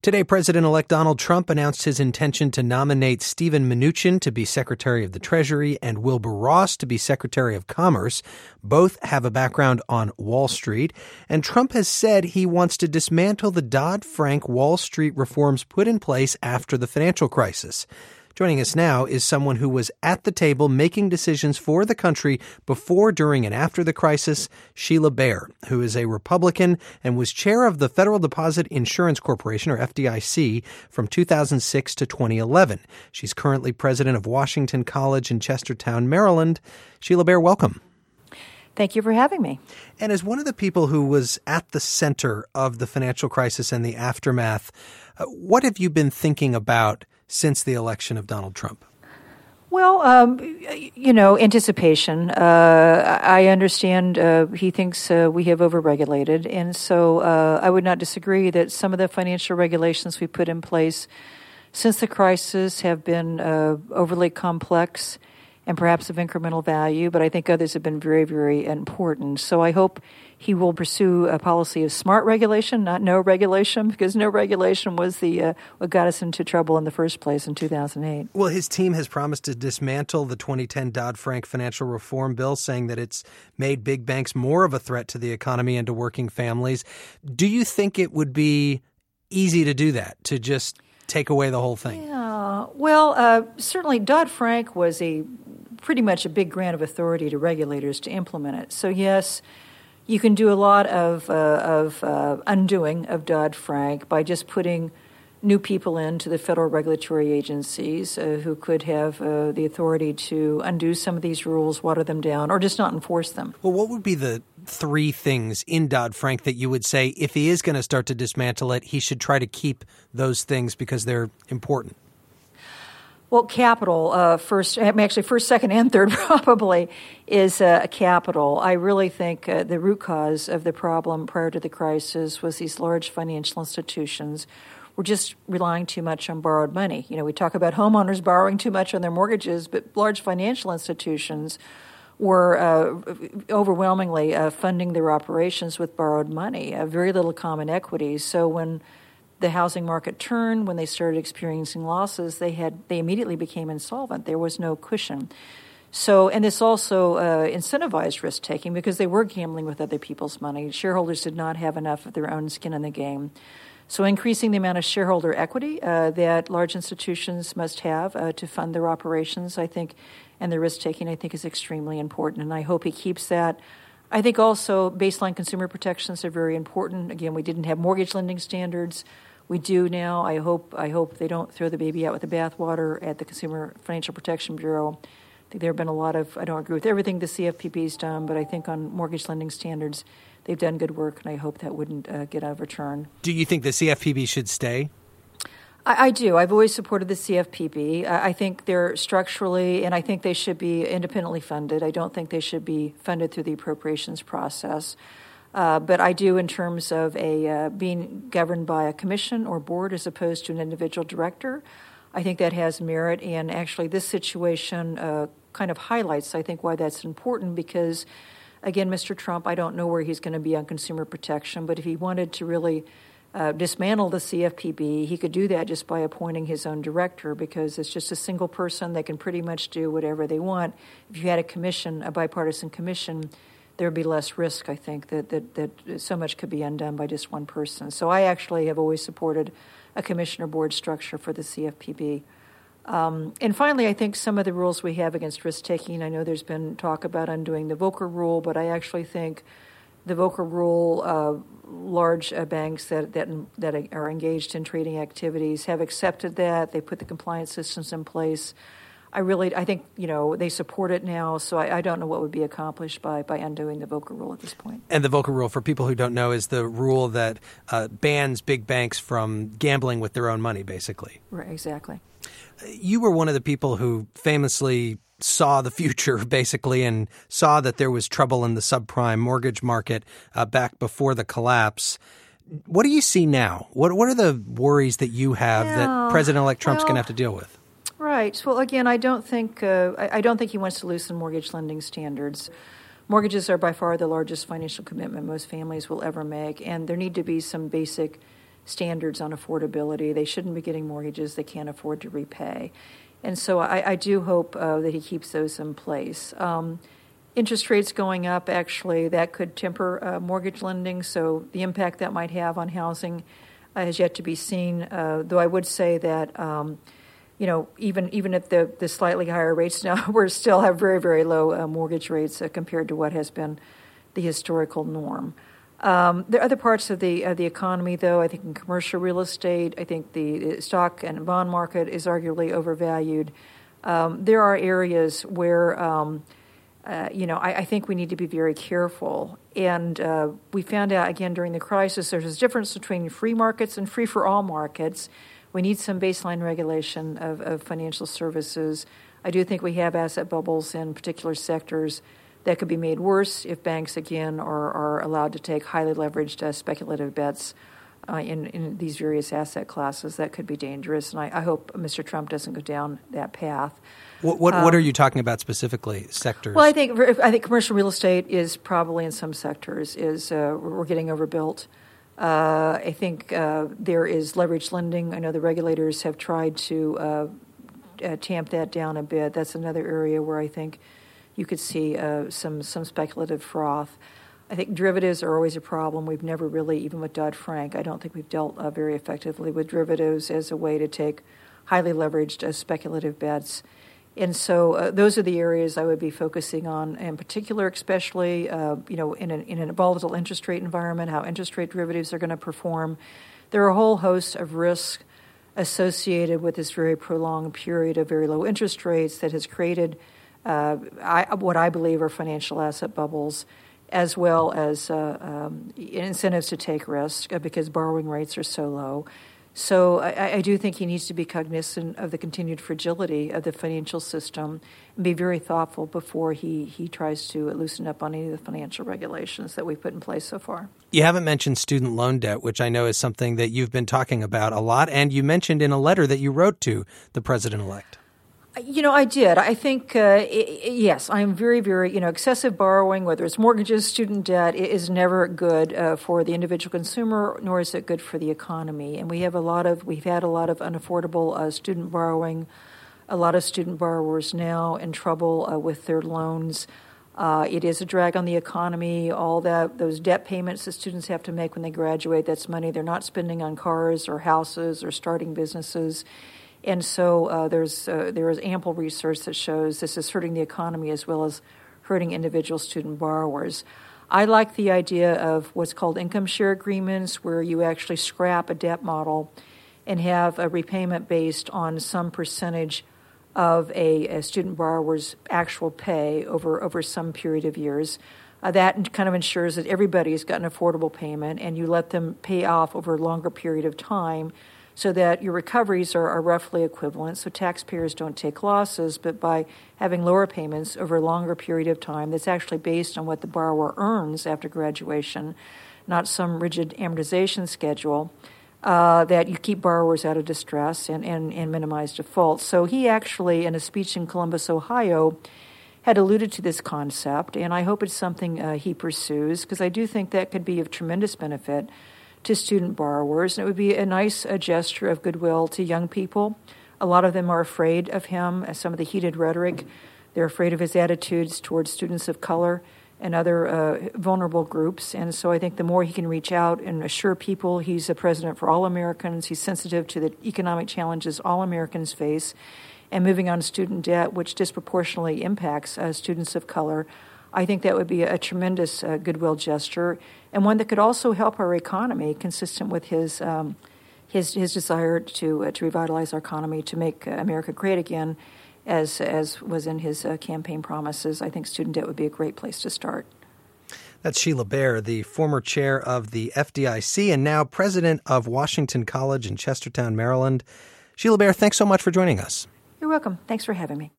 Today, President-elect Donald Trump announced his intention to nominate Steven Mnuchin to be Secretary of the Treasury and Wilbur Ross to be Secretary of Commerce. Both have a background on Wall Street. And Trump has said he wants to dismantle the Dodd-Frank Wall Street reforms put in place after the financial crisis. Joining us now is someone who was at the table making decisions for the country before, during, and after the crisis, Sheila Bair, who is a Republican and was chair of the Federal Deposit Insurance Corporation, or FDIC, from 2006 to 2011. She's currently president of Washington College in Chestertown, Maryland. Sheila Bair, welcome. Thank you for having me. And as one of the people who was at the center of the financial crisis and the aftermath, what have you been thinking about since the election of Donald Trump? Well, anticipation. I understand he thinks we have overregulated, and so I would not disagree that some of the financial regulations we put in place since the crisis have been overly complex and perhaps of incremental value, but I think others have been very, very important. So I hope he will pursue a policy of smart regulation, not no regulation, because no regulation was what got us into trouble in the first place in 2008. Well, his team has promised to dismantle the 2010 Dodd-Frank financial reform bill, saying that it's made big banks more of a threat to the economy and to working families. Do you think it would be easy to do that, to just take away the whole thing? Yeah, well, certainly Dodd-Frank was pretty much a big grant of authority to regulators to implement it. So yes, you can do a lot of undoing of Dodd-Frank by just putting new people into the federal regulatory agencies who could have the authority to undo some of these rules, water them down, or just not enforce them. Well, what would be the three things in Dodd-Frank that you would say, if he is going to start to dismantle it, he should try to keep those things because they're important? Well, capital, first, second, and third probably is capital. I really think the root cause of the problem prior to the crisis was these large financial institutions were just relying too much on borrowed money. You know, we talk about homeowners borrowing too much on their mortgages, but large financial institutions were overwhelmingly funding their operations with borrowed money, very little common equity. So when the housing market turned, when they started experiencing losses, they immediately became insolvent. There was no cushion. So, and this also incentivized risk-taking because they were gambling with other people's money. Shareholders did not have enough of their own skin in the game. So increasing the amount of shareholder equity that large institutions must have to fund their operations, I think, and their risk-taking, I think, is extremely important, and I hope he keeps that. I think also baseline consumer protections are very important. Again, we didn't have mortgage lending standards. We do now. I hope they don't throw the baby out with the bathwater at the Consumer Financial Protection Bureau. I think there have been a lot of, I don't agree with everything the CFPB's done, but I think on mortgage lending standards, they've done good work, and I hope that wouldn't get overturned. Do you think the CFPB should stay? I do. I've always supported the CFPB. I think they're structurally, and I think they should be independently funded. I don't think they should be funded through the appropriations process. But I do in terms of being governed by a commission or board as opposed to an individual director. I think that has merit, and actually this situation kind of highlights, I think, why that's important because, again, Mr. Trump, I don't know where he's going to be on consumer protection, but if he wanted to really dismantle the CFPB, he could do that just by appointing his own director because it's just a single person that can pretty much do whatever they want. If you had a commission, a bipartisan commission, there would be less risk, I think, that so much could be undone by just one person. So I actually have always supported a commissioner board structure for the CFPB. And finally, I think some of the rules we have against risk-taking, I know there's been talk about undoing the Volcker Rule, but I actually think the Volcker Rule, large banks that are engaged in trading activities have accepted that. They put the compliance systems in place. I think, they support it now, so I don't know what would be accomplished by undoing the Volcker Rule at this point. And the Volcker Rule, for people who don't know, is the rule that bans big banks from gambling with their own money, basically. Right, exactly. You were one of the people who famously saw the future, basically, and saw that there was trouble in the subprime mortgage market back before the collapse. What do you see now? What are the worries that you have that President-elect Trump's going to have to deal with? Right. Well, again, I don't think he wants to loosen mortgage lending standards. Mortgages are by far the largest financial commitment most families will ever make, and there need to be some basic standards on affordability. They shouldn't be getting mortgages they can't afford to repay. And so I do hope that he keeps those in place. Interest rates going up, actually, that could temper mortgage lending, so the impact that might have on housing has yet to be seen, though I would say that even at the slightly higher rates now, we still have very, very low mortgage rates compared to what has been the historical norm. There are other parts of the economy, though. I think in commercial real estate, I think the stock and bond market is arguably overvalued. There are areas where, I think we need to be very careful. And we found out, again, during the crisis, there's a difference between free markets and free-for-all markets. We need some baseline regulation of financial services. I do think we have asset bubbles in particular sectors that could be made worse if banks, again, are allowed to take highly leveraged speculative bets in these various asset classes. That could be dangerous, and I hope Mr. Trump doesn't go down that path. What are you talking about specifically, sectors? Well, I think commercial real estate is probably in some sectors we're getting overbuilt. I think there is leveraged lending. I know the regulators have tried to tamp that down a bit. That's another area where I think you could see some speculative froth. I think derivatives are always a problem. We've never really, even with Dodd-Frank, I don't think we've dealt very effectively with derivatives as a way to take highly leveraged speculative bets. And so those are the areas I would be focusing on in particular, especially in a volatile interest rate environment, how interest rate derivatives are going to perform. There are a whole host of risks associated with this very prolonged period of very low interest rates that has created what I believe are financial asset bubbles, as well as incentives to take risk because borrowing rates are so low. So I do think he needs to be cognizant of the continued fragility of the financial system and be very thoughtful before he tries to loosen up on any of the financial regulations that we've put in place so far. You haven't mentioned student loan debt, which I know is something that you've been talking about a lot, and you mentioned in a letter that you wrote to the president-elect. I did. I think, yes, I'm very, very, excessive borrowing, whether it's mortgages, student debt, is never good for the individual consumer, nor is it good for the economy. And we've had a lot of unaffordable student borrowing, a lot of student borrowers now in trouble with their loans. It is a drag on the economy. All those debt payments that students have to make when they graduate, that's money they're not spending on cars or houses or starting businesses. And so there is ample research that shows this is hurting the economy as well as hurting individual student borrowers. I like the idea of what's called income share agreements, where you actually scrap a debt model and have a repayment based on some percentage of a student borrower's actual pay over some period of years. That kind of ensures that everybody's got an affordable payment, and you let them pay off over a longer period of time, so that your recoveries are roughly equivalent, so taxpayers don't take losses, but by having lower payments over a longer period of time that's actually based on what the borrower earns after graduation, not some rigid amortization schedule, that you keep borrowers out of distress and minimize defaults. So he actually, in a speech in Columbus, Ohio, had alluded to this concept, and I hope it's something he pursues, because I do think that could be of tremendous benefit to student borrowers, and it would be a nice gesture of goodwill to young people. A lot of them are afraid of him, as some of the heated rhetoric. They're afraid of his attitudes towards students of color and other vulnerable groups. And so I think the more he can reach out and assure people he's a president for all Americans, he's sensitive to the economic challenges all Americans face, and moving on student debt, which disproportionately impacts students of color, I think that would be a tremendous goodwill gesture, and one that could also help our economy, consistent with his desire to revitalize our economy, to make America great again, as was in his campaign promises. I think student debt would be a great place to start. That's Sheila Bair, the former chair of the FDIC and now president of Washington College in Chestertown, Maryland. Sheila Bair, thanks so much for joining us. You're welcome. Thanks for having me.